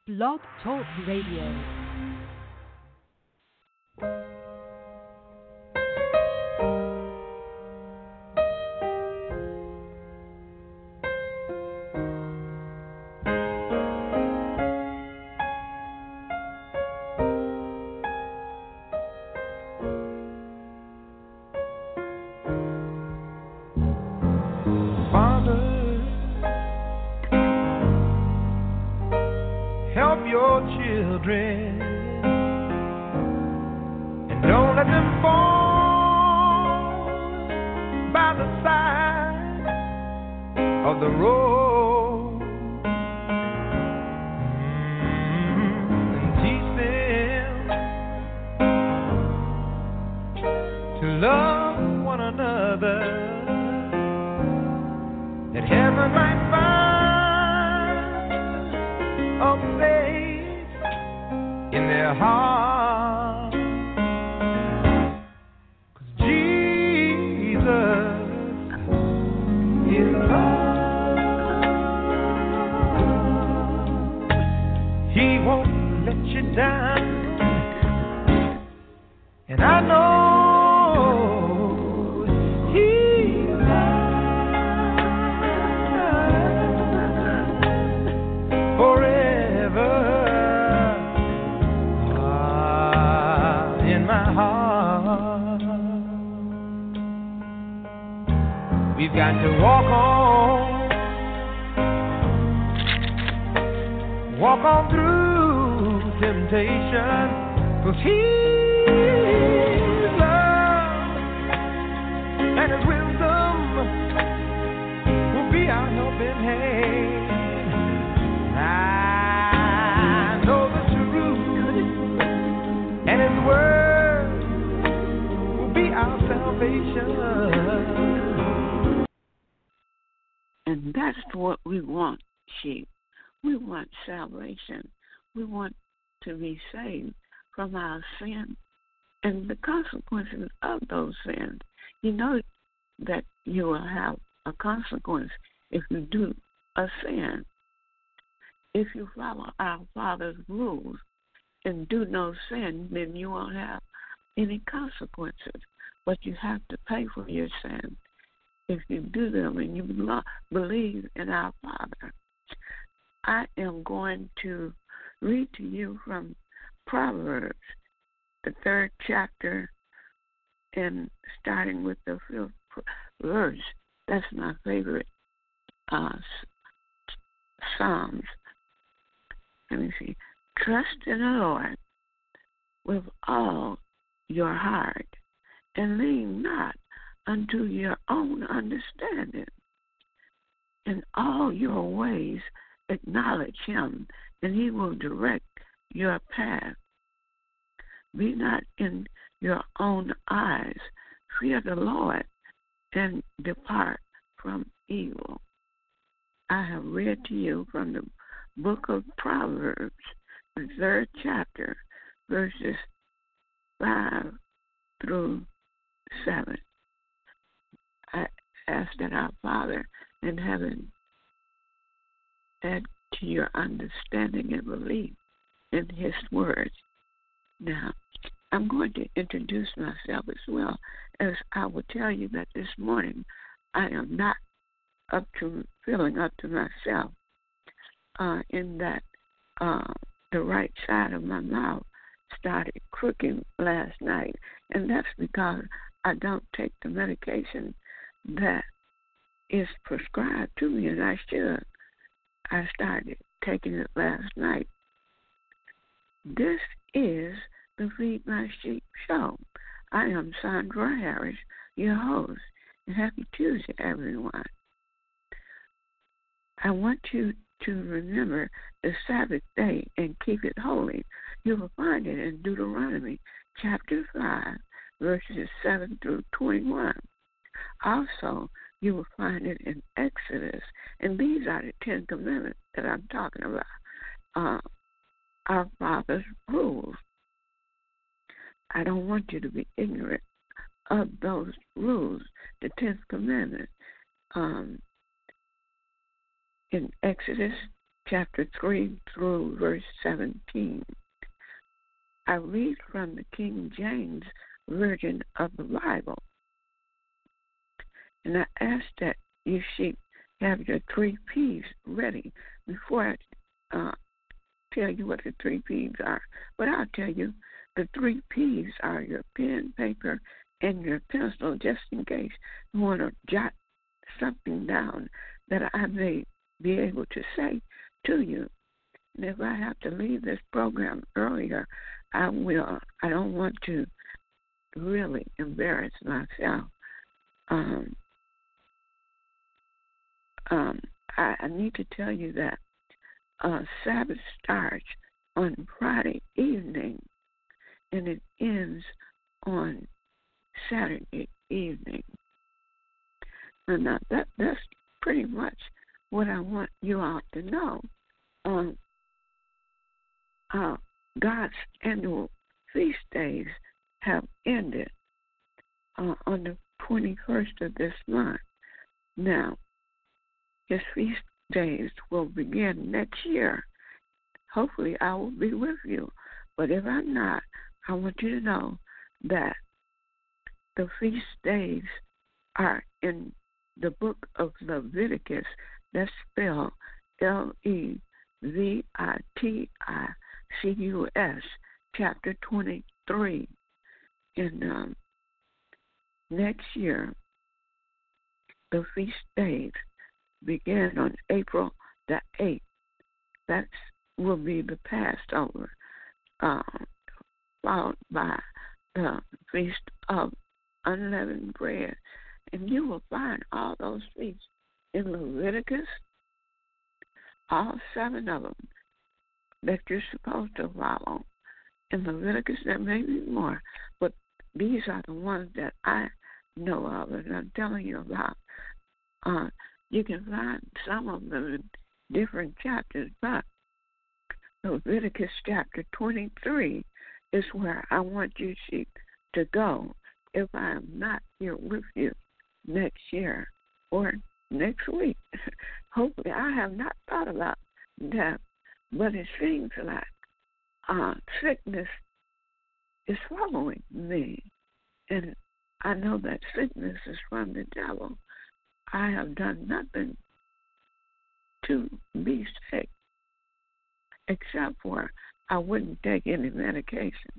Blog Talk Radio. And that's what we want, sheep. We want salvation. We want to be saved from our sin and the consequences of those sins. You know that you will have a consequence if you do a sin. If you follow our Father's rules and do no sin, then you won't have any consequences. But you have to pay for your sin if you do them and you believe in our Father. I am going to read to you from Proverbs, the 3rd chapter, and starting with the 5th verse. That's my favorite Psalms. Let me see. Trust in the Lord with all your heart, and lean not unto your own understanding. In all your ways acknowledge him, and he will direct your path. Be not in your own eyes. Fear the Lord and depart from evil. I have read to you from the book of Proverbs, the 3rd chapter, verses 5 through 7. I ask that our Father in heaven add to your understanding and belief in his words. Now, I'm going to introduce myself as well, as I will tell you that this morning I am not feeling up to myself in that the right side of my mouth started crooking last night, and that's because I don't take the medication that is prescribed to me, and I should. I started taking it last night. This is the Feed My Sheep show. I am Sandra Harris, your host, and happy Tuesday, everyone. I want you to remember the Sabbath day and keep it holy. You will find it in Deuteronomy chapter 5, verses 7 through 21. Also, you will find it in Exodus, and these are the 10 commandments that I'm talking about, our Father's rules. I don't want you to be ignorant of those rules, the 10th commandment. In Exodus chapter 3 through verse 17. I read from the King James Version of the Bible. And I ask that you should have your 3 P's ready before I tell you what the 3 P's are. But I'll tell you, the 3 P's are your pen, paper, and your pencil, just in case you want to jot something down that I may be able to say to you. And if I have to leave this program earlier, I will. I don't want to really embarrass myself. I need to tell you that Sabbath starts on Friday evening and it ends on Saturday evening. And that's pretty much what I want you all to know. God's annual feast days have ended on the 21st of this month. Now, his feast days will begin next year. Hopefully, I will be with you. But if I'm not, I want you to know that the feast days are in the book of Leviticus. That's spelled Leviticus, chapter 23. And next year, the feast days begin on April the 8th. That will be the Passover, followed by the Feast of Unleavened Bread. And you will find all those feasts in Leviticus, all 7 of them that you're supposed to follow. In Leviticus, there may be more, but these are the ones that I know of and I'm telling you about. You can find some of them in different chapters, but Leviticus chapter 23 is where I want you to go if I am not here with you next year or next week. Hopefully, I have not thought about that, but it seems like sickness is following me, and I know that sickness is from the devil. I have done nothing to be sick, except for I wouldn't take any medication.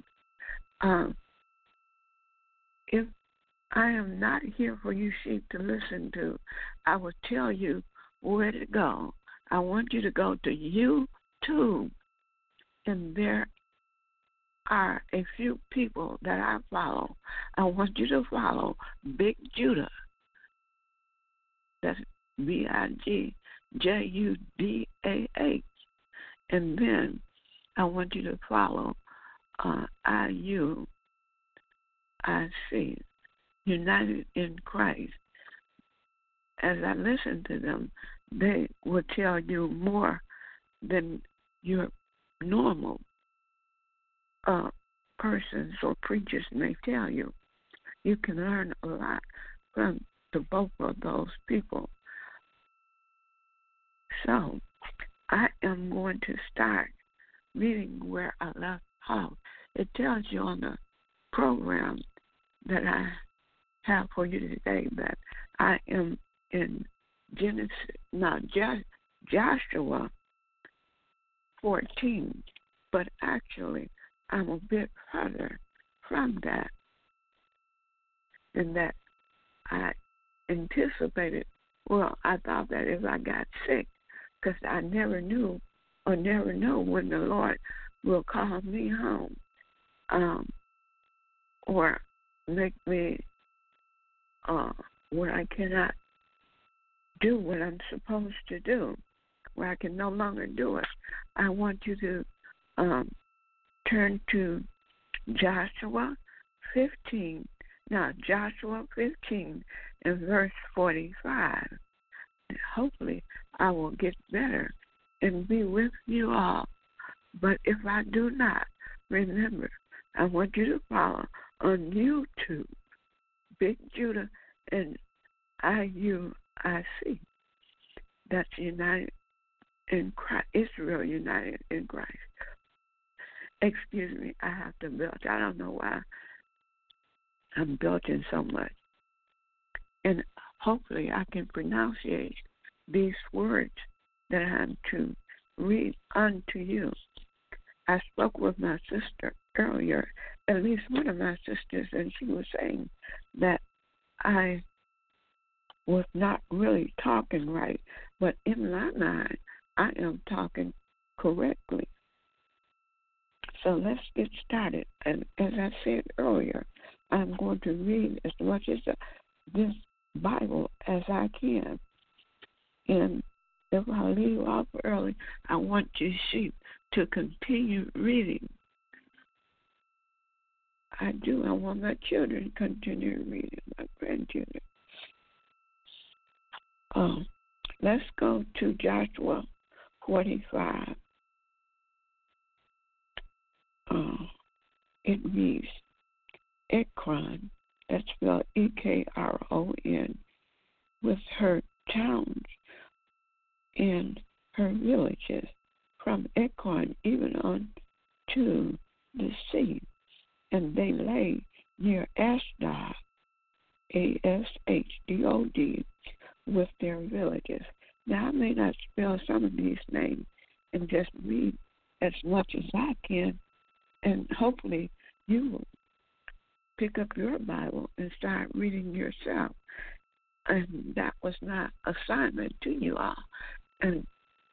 If I am not here for you sheep to listen to, I will tell you where to go. I want you to go to YouTube, and there are a few people that I follow. I want you to follow Big Judah. That's BIGJUDAH. And then I want you to follow IUIC, United in Christ. As I listen to them, they will tell you more than your normal persons or preachers may tell you. You can learn a lot from the both of those people. So I am going to start reading where I left off. It tells you on the program that I have for you today that I am in Joshua 14, but actually I'm a bit further from that, and that I anticipated. Well, I thought that if I got sick, because I never knew or never know when the Lord will call me home, or make me where I cannot do what I'm supposed to do, where I can no longer do it. I want you to turn to Joshua 15. Now, Joshua 15 and verse 45. Hopefully, I will get better and be with you all. But if I do not, remember, I want you to follow on YouTube, Big Judah and IUIC. That's United in Christ, Israel united in Christ. Excuse me, I have to belch. I don't know why I'm belching so much. And hopefully I can pronunciate these words that I'm to read unto you. I spoke with my sister earlier, at least one of my sisters, and she was saying that I was not really talking right, but in my mind, I am talking correctly. So let's get started. And as I said earlier, I'm going to read as much as this Bible as I can. And if I leave off early, I want you to continue reading. I do. I want my children to continue reading, my grandchildren. Let's go to Joshua 45. It reads, Ekron, that's spelled Ekron, with her towns and her villages, from Ekron even on to the sea. And they lay near Ashdod, Ashdod, with their villages. Now, I may not spell some of these names and just read as much as I can, and hopefully you will pick up your Bible and start reading yourself. And that was my assignment to you all. And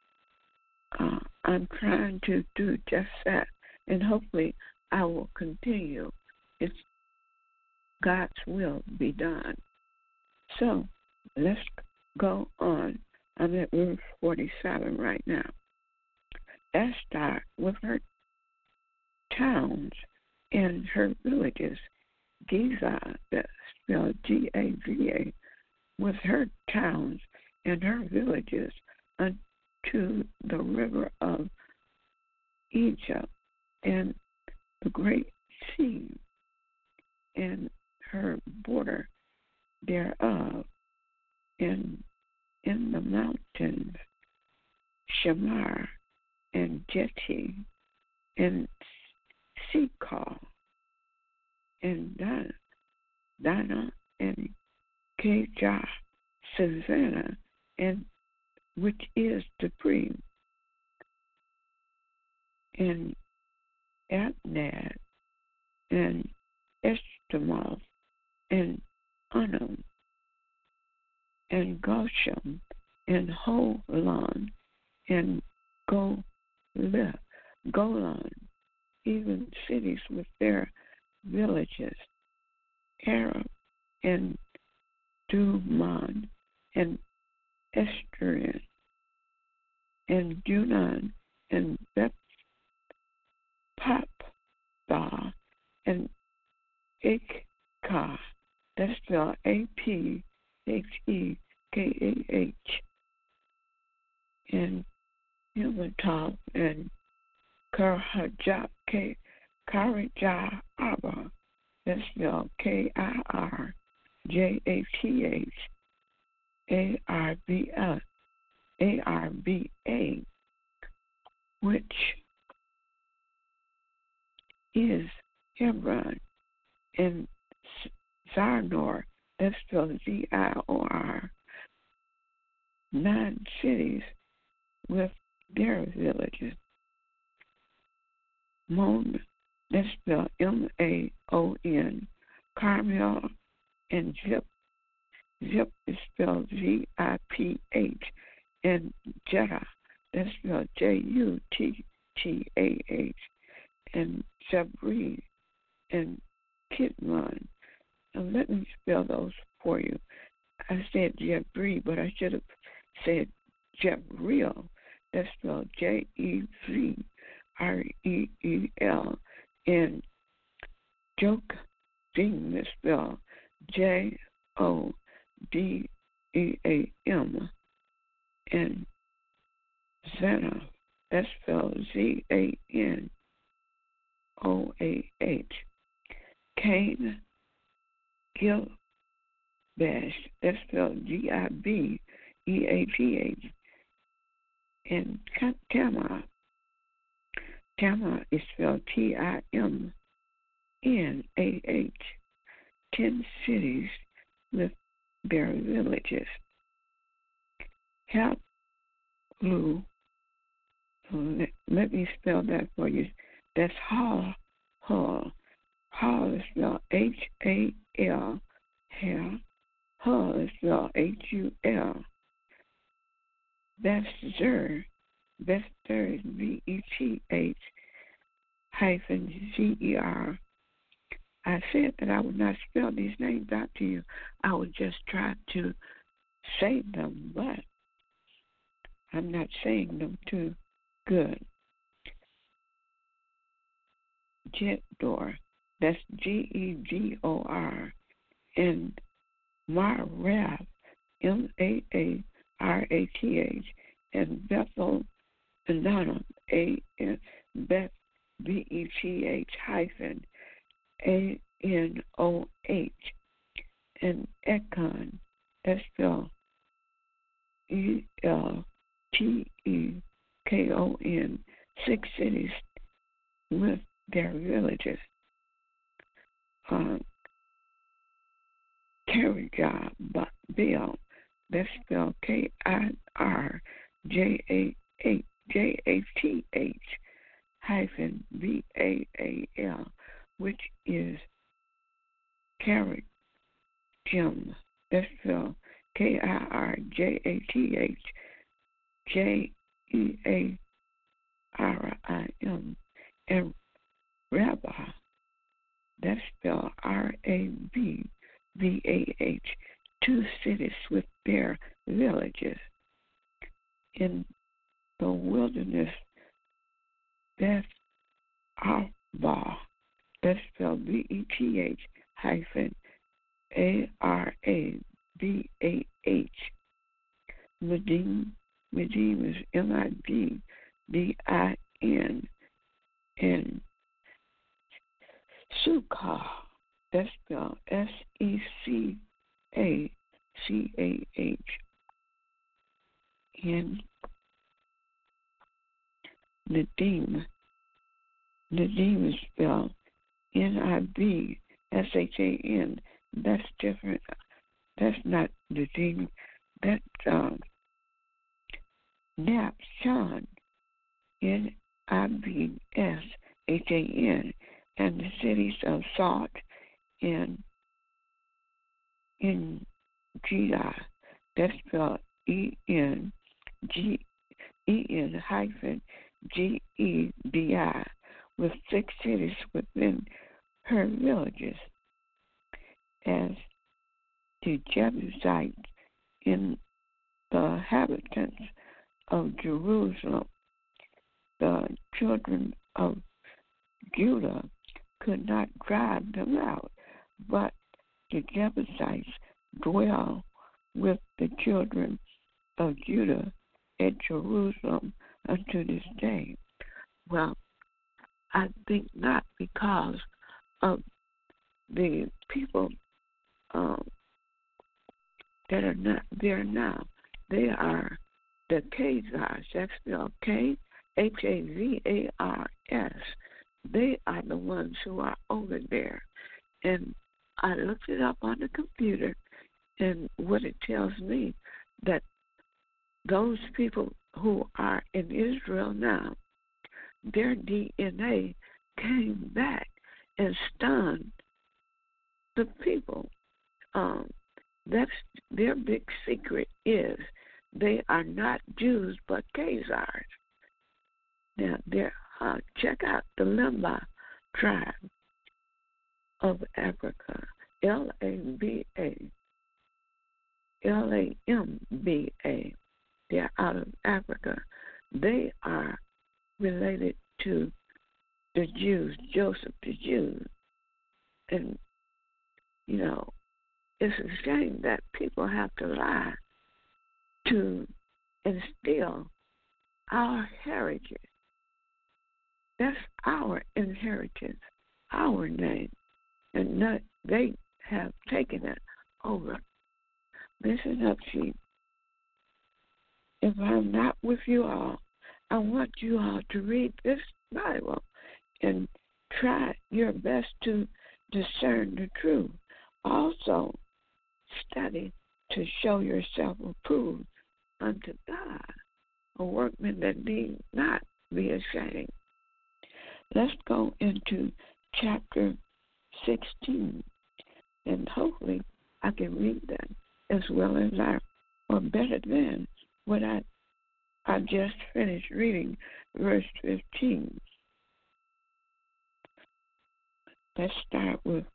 I'm trying to do just that. And hopefully I will continue. It's God's will be done. So let's go on. I'm at verse 47 right now. Ashdod with her towns and her villages. Giza, that's spelled Gava, with her towns and her villages unto the river of Egypt and the great sea and her border thereof, and in the mountains Shamar and Jeti and Sekar and Dana and Kejah, Savannah, and which is the Supreme, and Adnad, and Eshtemoth, and Anam, and Goshen, and Holon, and Golan, even cities with their villages, Arab, and Duman, and Esterian, and Junan, and Beth-Paptah, and Akah, that's spelled Aphekah, and Himatop, and Karajah, that's spelled Kirjatharba, which is Hebron, and Zarnor, that's spelled Zior, 9 cities with their villages. Mon, that's spelled Maon, Carmel, and Zip. Zip is spelled Ziph, and Jeddah, that's spelled Juttah, and Zabri, and Kidmon. Now let me spell those for you. I said Jebri, but I should have said Jebreel. That's spelled Jevreel, and Jokdeam is spelled Joddeam, and Zanoah, that's spelled Zanoah. Cain, Gilbesh, that's spelled Gibeath, And Tamar is spelled Timnah. 10 cities with their villages. Halu, let me spell that for you. That's Hal. Hal is spelled Hal. Hul is spelled Hul. Bethzer is Beth-hyphen-Zer. I said that I would not spell these names out to you. I would just try to say them, but I'm not saying them too good. Gedor, that's Gegor, and Marath, Maarath, and Bethel Adonam, Beth, Beth-hyphen Anoh, and Ekon, that's spelled Eltekon, 6 cities with their villages. Kirjath-baal, that's spelled Kirjath-hyphen-Baal, which is Kirjim, that's spelled Kirjathjearim, and Rabbah, that's spelled Rabvah, 2 cities with their villages. In the wilderness, Beth Arba, that's spelled Beth-Arabah. Medim is Midin, and Sukkah, that's spelled Secachh, and Nadim is spelled Nibshan. That's different. That's not Nadim. That's Nibshan, Nibshan, and the cities of Salt and in Judah, that's spelled EN-Gedi, with 6 cities within her villages. As the Jebusites in the inhabitants of Jerusalem, the children of Judah could not drive them out, but the Jebusites dwell with the children of Judah at Jerusalem unto this day. Well, I think not, because of the people that are not there now. They are the Khazars. That's spelled Khavars. They are the ones who are over there. And I looked it up on the computer, and what it tells me, that those people who are in Israel now, their DNA came back and stunned the people. That's their big secret, is they are not Jews but Khazars. Now, check out the Lemba tribe of Africa, Lamba. They're out of Africa. They are related to the Jews, Joseph the Jew. And, it's a shame that people have to lie to instill our heritage. That's our inheritance, our name. And not, they have taken it over. Listen up, sheep. If I'm not with you all, I want you all to read this Bible and try your best to discern the truth. Also, study to show yourself approved unto God, a workman that need not be ashamed. Let's go into chapter 16, and hopefully I can read that as well as or better than what I just finished reading, verse 15. Let's start with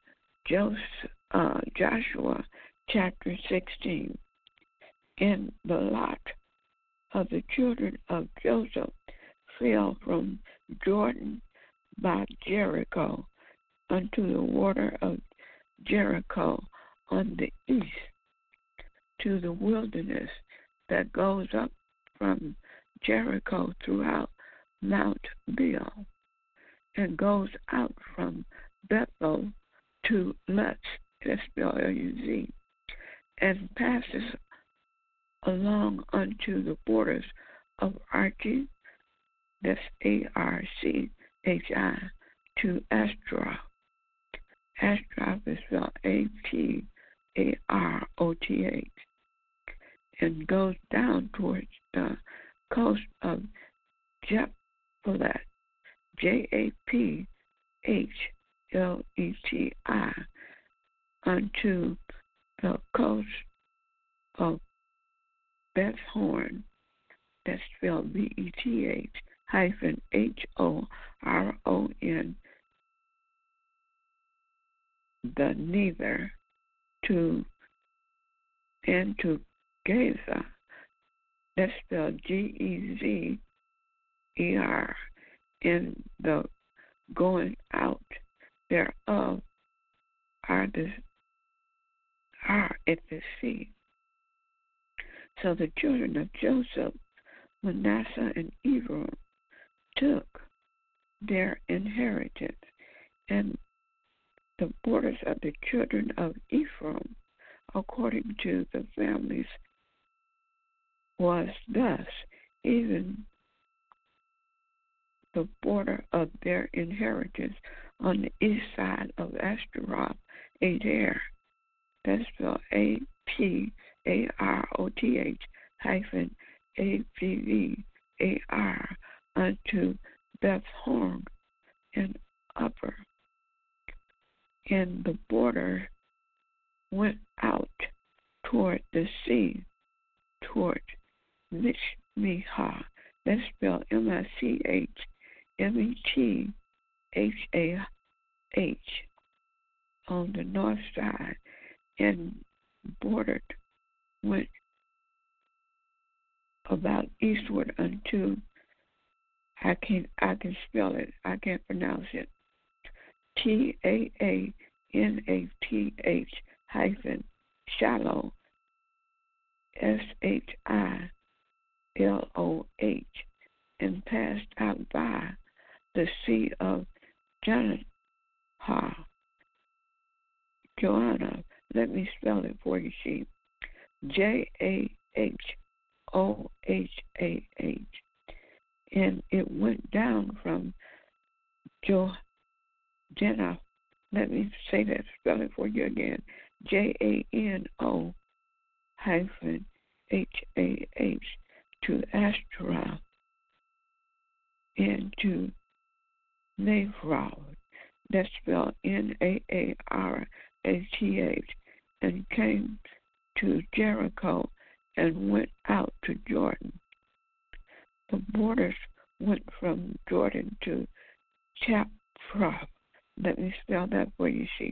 Joshua chapter 16. And the lot of the children of Joseph fell from Jordan by Jericho unto the water of Jericho on the east, to the wilderness that goes up from Jericho throughout Mount Baal, and goes out from Bethel to Luz, S-P-L-U-Z, and passes along unto the borders of Archi, that's A-R-C-H-I, to Ashtaroth. Ashtaroth is spelled A-T-A-R-O-T-H, and goes down towards the coast of Japhleti, J-A-P-H-L-E-T-I, unto the coast of Beth Horon, that's spelled B-E-T-H hyphen H-O-R-O-N, the neither, and to Gaza, that's spelled G-E-Z-E-R, and the going out thereof are at the sea. So the children of Joseph, Manasseh, and Ephraim took their inheritance, and the borders of the children of Ephraim, according to the families, was thus, even the border of their inheritance on the east side of Ashtaroth, Adair, that's spelled A-P-A-R-O-T-H hyphen A-P-V-A-R, unto Beth Horon and upper. And the border went out toward the sea, toward Michmehah, that's spelled M-I-C-H-M-E-T-H-A-H, on the north side, and bordered, went about eastward unto, I can spell it, I can't pronounce it, T-A-A-N-A-T-H hyphen Shiloh, S-H-I-L-O-H, and passed out by the sea of Joanna. Let me spell it for you, see. J-A-H-O-H-A-H. And it went down from Joanna. Let me say that, spell it for you again. J-A-N-O hyphen H-A-H to Ashtaroth, and to Navarah, that's spelled N-A-A-R-A-T-H, and came to Jericho and went out to Jordan. The borders went from Jordan to Tappuah. Let me spell that for you, see.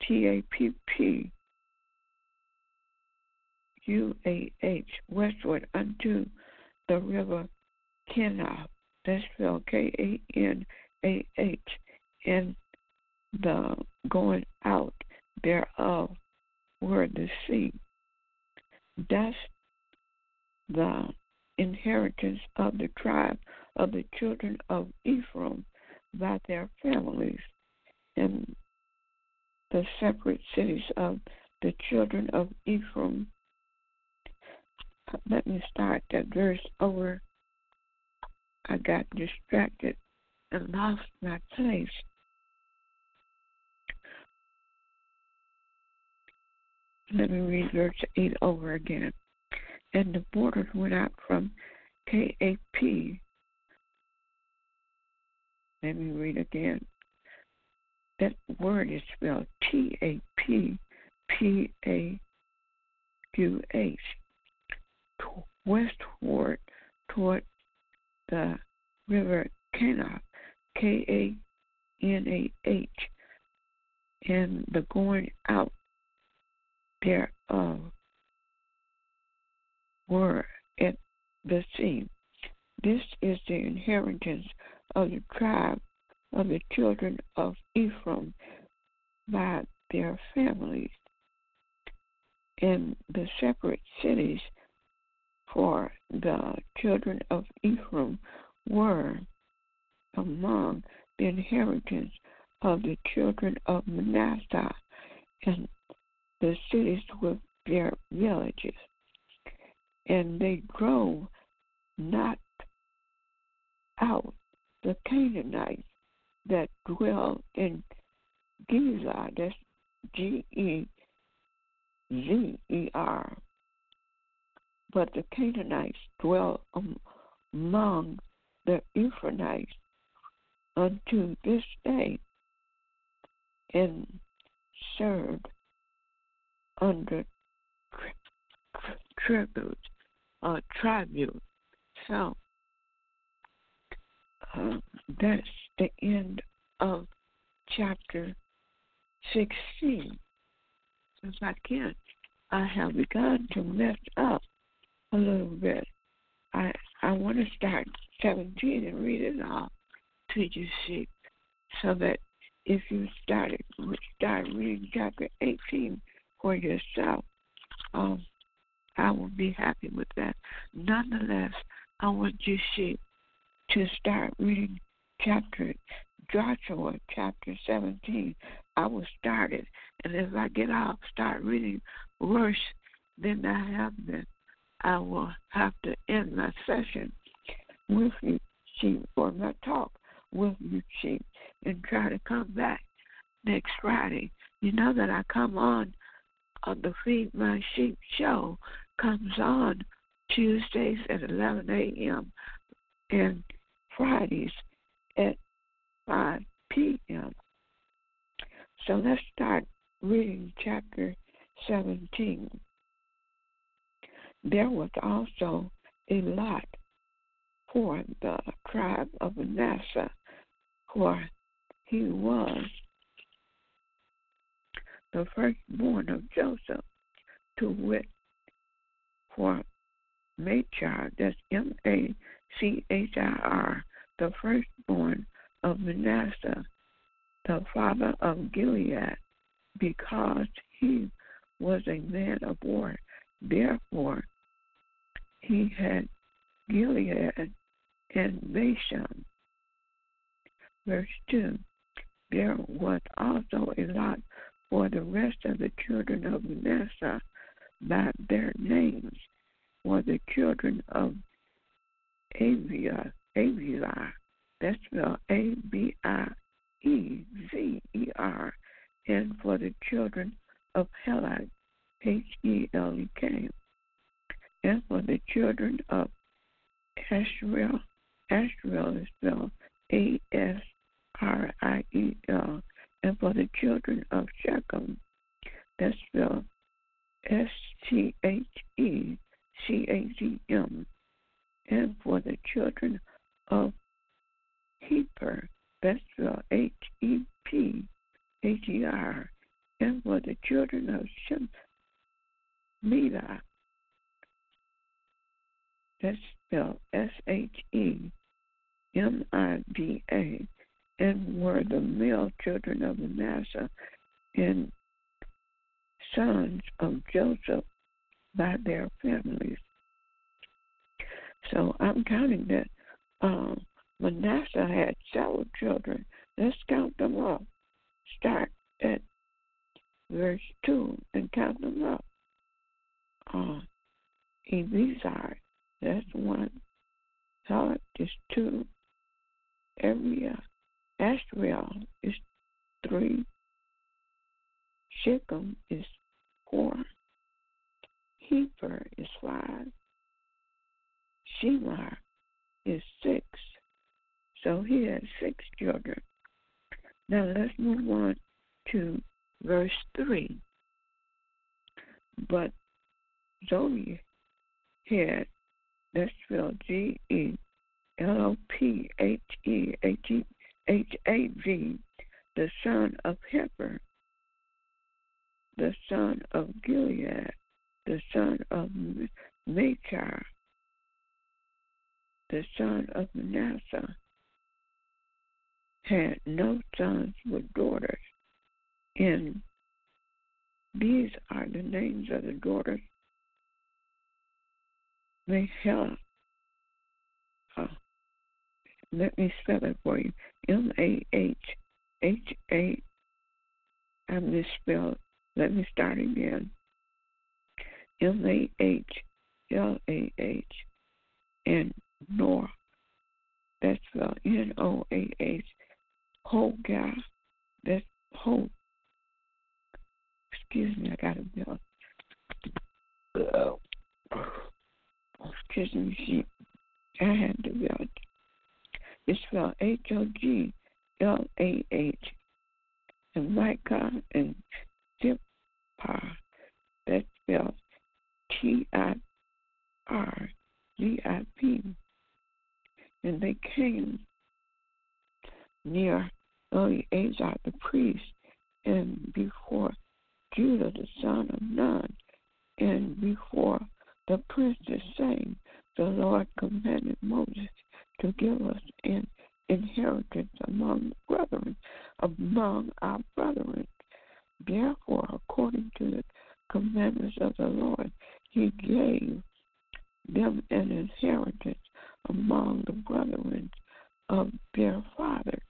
T-A-P-P-U-A-H, westward unto the river Kenah, that's spelled K-A-N-A-H, and the going out thereof were the sea. Thus the inheritance of the tribe of the children of Ephraim by their families, and the separate cities of the children of Ephraim. Let me start that verse over I got distracted and lost my place. Let me read verse 8 over again. And the borders went out from KAP. Let me read again. That word is spelled TAPPAQH. Westward toward the river Kanah, KANAH, and the going out thereof were at the sea. This is the inheritance of the tribe of the children of Ephraim by their families, and the separate cities for the children of Ephraim were among the inheritance of the children of Manasseh, and the cities with their villages. And they drove not out the Canaanites that dwell in Gezer, that's Gezer, but the Canaanites dwell among the Ephraimites unto this day, and served under tribute. So that's the end of chapter 16. If I can, I have begun to mess up a little bit. I want to start 17 and read it all to you see, so that if you start reading chapter 18 for yourself, I will be happy with that. Nonetheless, I want you see to start reading Joshua chapter 17. I will start it, and if I get off, start reading worse than I have been, I will have to end my session with you, sheep, or my talk with you, sheep, and try to come back next Friday. You know that I come on the Feed My Sheep show, comes on Tuesdays at 11 a.m. and Fridays at 5 p.m. So let's start reading chapter 17. There was also a lot for the tribe of Manasseh, for he was the firstborn of Joseph, to wit, for Machir, that's Machir, the firstborn of Manasseh, the father of Gilead, because he was a man of war. Therefore, he had Gilead and Bashan. Verse 2, there was also a lot for the rest of the children of Manasseh by their names, for the children of Abiezar, that's spelled Abiezer, and for the children of Helek, Helek, and for the children of Asriel is spelled Asriel, and for the children of Shechem, that's spelled Shechem, and for the children of Heper, that's spelled Hepher, and for the children of Shemida, that's spelled Shemida, and were the male children of Manasseh and sons of Joseph by their families. So I'm counting that Manasseh had several children. Let's count them up. Start at verse 2 and count them up. Abiezer, that's one. Helot is 2. Ashriel is 3. Shechem is 4. Hefer is 5. Shemar is 6. So he had 6 children. Now let's move on to verse 3. But Zoe had, that's spelled Gelophav, the son of Hefer, the son of Gilead, the son of Machir, the son of Manasseh, had no sons with daughters. And these are the names of the daughters. Mahela, let me spell it for you. Mahha, I misspelled. Let me start again. Mahlah, and Noah, that's spelled Noah. Hogah, that's Hope. Excuse me, I got a bill. Excuse me, I had the bill. It's spelled Hoglah, and Micah and Zippah, that's spelled Tirgip. And they came near Eleazar the priest, and before Judah the son of Nun, and before the princes, saying, the Lord commanded Moses to give us an inheritance among our brethren. Therefore, according to the commandments of the Lord, he gave them an inheritance among the brethren of their fathers.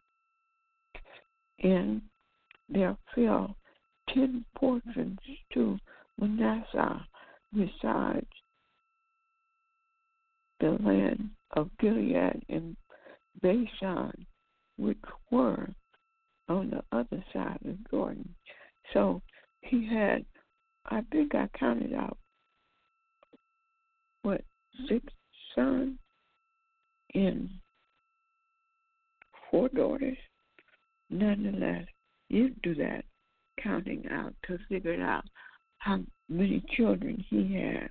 And there fell 10 portions to Manasseh, besides the land of Gilead and Bashan, which were on the other side of Jordan. So he had, I think I counted out, 6 sons and 4 daughters. Nonetheless, you do that counting out to figure out how many children he had.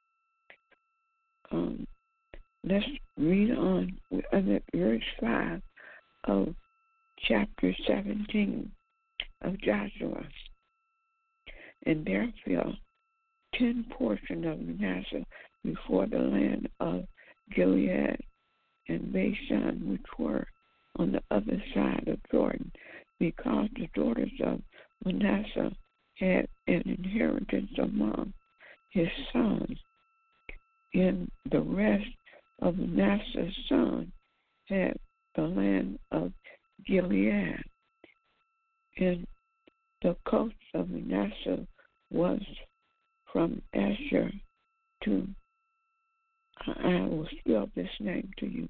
Let's read on verse 5 of chapter 17 of Joshua. And there fell 10 portions of Manasseh before the land of Gilead and Bashan, which were on the other side of Jordan, because the daughters of Manasseh had an inheritance among his sons, and the rest of Manasseh's sons had the land of Gilead. And the coast of Manasseh was from Asher to, I will spell this name to you,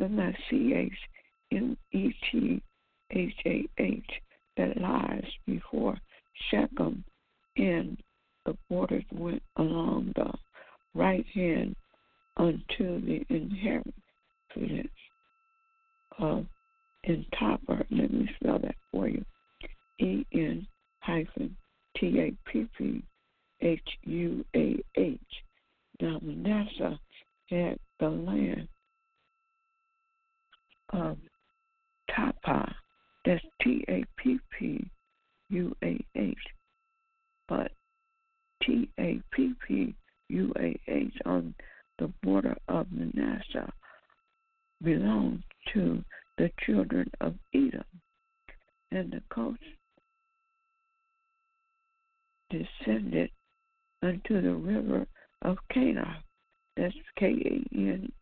Machmethah, that lies before Shechem, and the borders went along the right hand unto the inheritance of Entapper. Let me spell that for you. EN-TAPPHUAH. Now Manasseh had the land of Tappah, that's TAPPUAH, but TAPPUAH on the border of Manasseh belonged to the children of Edom, and the coast descended unto the river of Canaan, that's Kanah,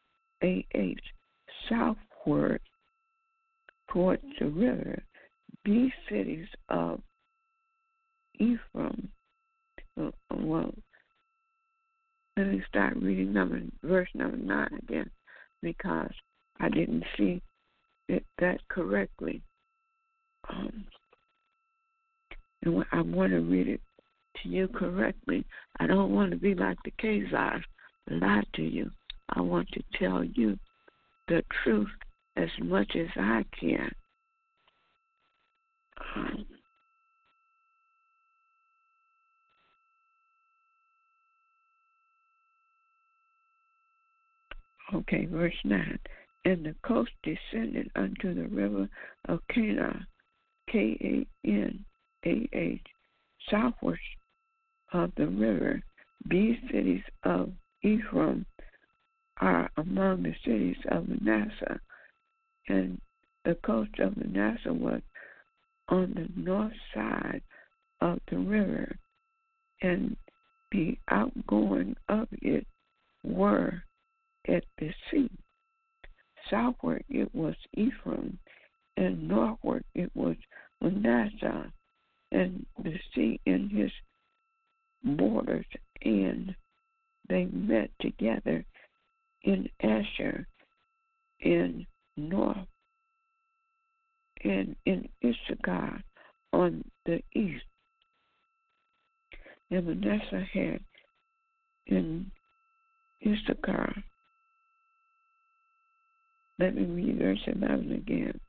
southward towards the river. These cities of Ephraim, well, let me start reading verse number 9 again. because I didn't see it that correctly. And I want to read it to you correctly. I don't want to be like the Khazars, lie to you. I want to tell you the truth as much as I can. Okay, verse 9. And the coast descended unto the river of Canaan, Kanah, southward of the river. These cities of Ephraim are among the cities of Manasseh, and the coast of Manasseh was on the north side of the river, and the outgoing of it were at the sea. Southward it was Ephraim, and northward it was Manasseh, and the sea in his borders, and they met together in Asher, in north, and in Issachar on the east. And Manasseh had in Issachar. Let me read verse 11 again.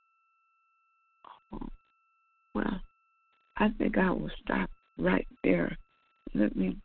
Well, I think I will stop right there. Let me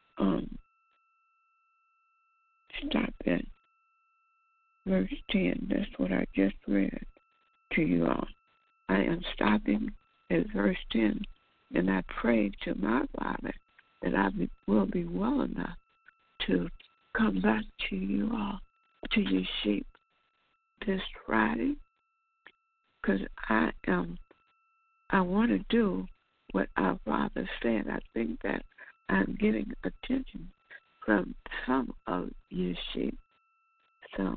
stop at verse 10. That's what I just read to you all. I am stopping at verse 10, and I pray to my Father that I will be well enough to come back to you all, to your sheep, this Friday, because I want to do what our Father said. I think that I'm getting attention from some of you sheep. So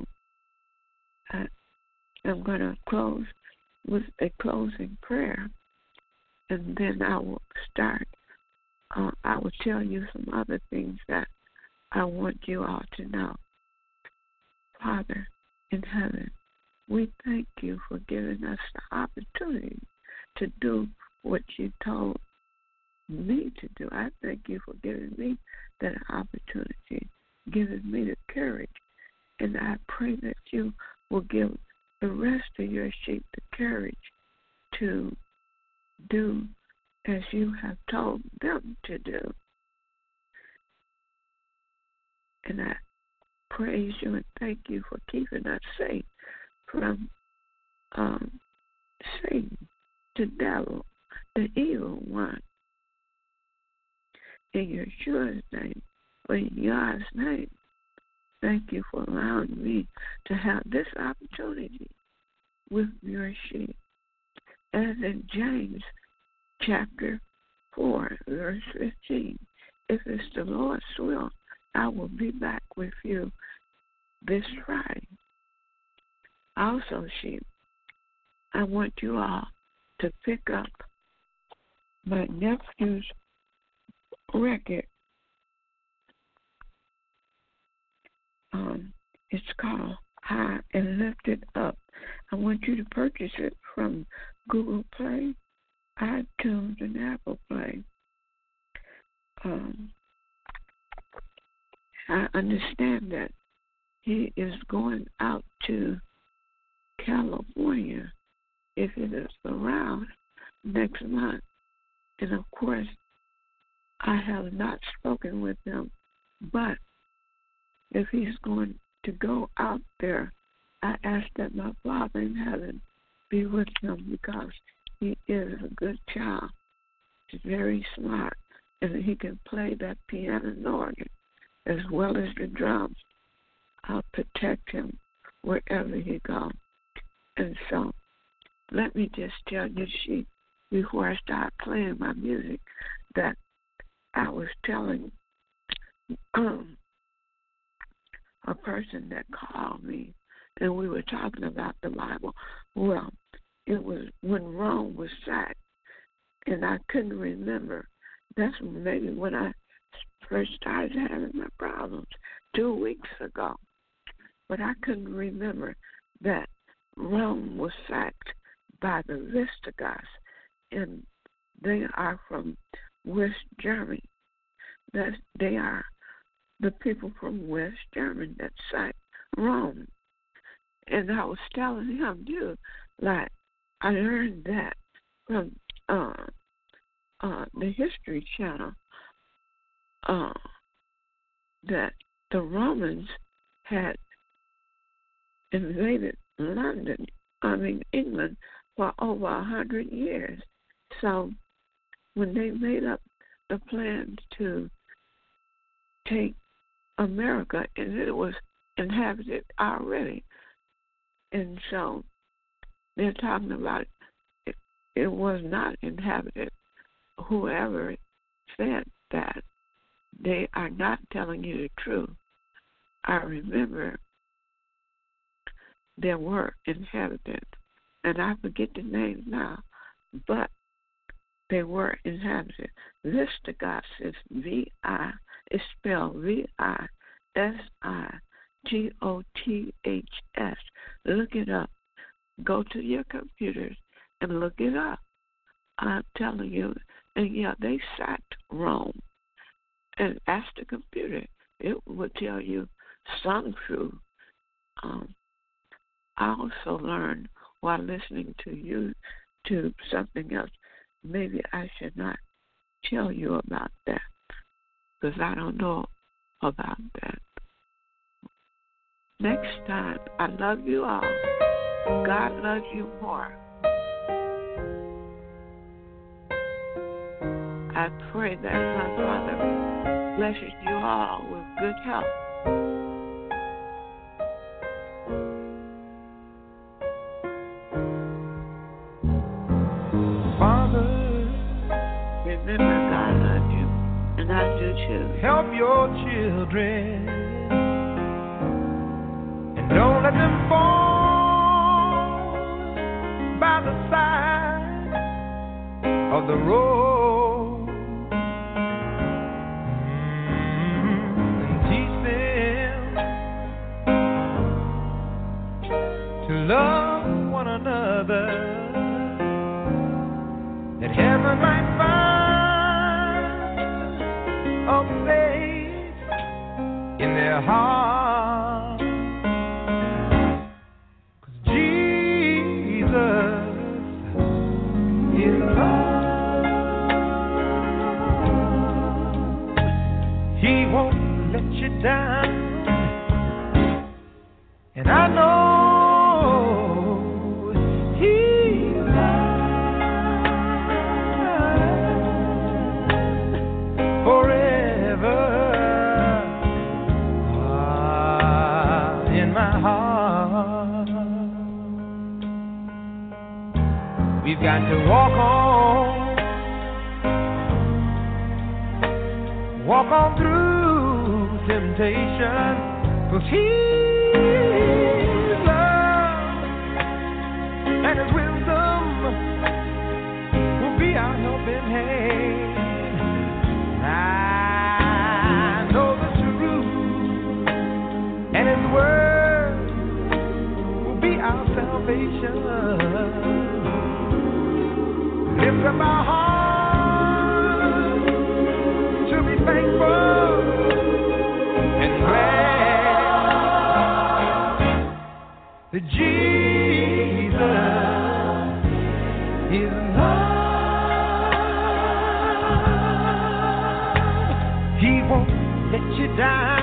I'm going to close with a closing prayer, and then I will start. I will tell you some other things that I want you all to know. Father in heaven, we thank you for giving us the opportunity to do what you told me to do. I thank you for giving me that opportunity, giving me the courage. And I pray that you will give the rest of your sheep the courage to do as you have told them to do. And I praise you and thank you for keeping us safe from Satan, the devil, the evil one. In Yeshua's name, or in Yah's name, thank you for allowing me to have this opportunity with your sheep. As in James chapter 4, verse 15, if it's the Lord's will, I will be back with you this Friday. Also, sheep, I want you all to pick up my nephew's record. It's called High and Lifted Up. I want you to purchase it from Google Play, iTunes, and Apple Play. I understand that he is going out to California, if it is around, next month. And of course, I have not spoken with him, but if he's going to go out there, I ask that my Father in heaven be with him, because he is a good child. He's very smart, and he can play that piano and organ as well as the drums. I'll protect him wherever he goes. And so, let me just tell you, sheep, before I start playing my music, that I was telling a person that called me, and we were talking about the Bible. Well, it was when Rome was sacked, and I couldn't remember. That's maybe when I first started having my problems 2 weeks ago. but I couldn't remember that Rome was sacked by the Visigoths, and they are from West Germany. They are the people from West Germany that sacked Rome. And I was telling him, dude, like, I learned that from the History Channel, that the Romans had invaded England for over 100 years. So when they made up the plan to take America, and it was inhabited already, and so they're talking about it was not inhabited. Whoever said that, they are not telling you the truth. I remember there were inhabitants, and I forget the names now, but they were inhabited. Visigoths is V-I, it's spelled V-I-S-I-G-O-T-H-S. Look it up. Go to your computers and look it up. I'm telling you, and yeah, they sacked Rome. And ask the computer. It will tell you some truth. I also learned while listening to YouTube something else. Maybe I should not tell you about that because I don't know about that. Next time, I love you all. God loves you more. I pray that my Father blesses you all with good health. Father, remember God loves you, and I do too. help your children, and don't let them fall by the side of the road. Love one another, that heaven might find a place in their heart. 'Cause Jesus is love. He won't let you down, and I know we've got to walk on through temptation, 'cause His love and His wisdom will be our helping hand. I know the truth, and His word will be our salvation. Lift up our hearts to be thankful and glad that Jesus is love. He won't let you down.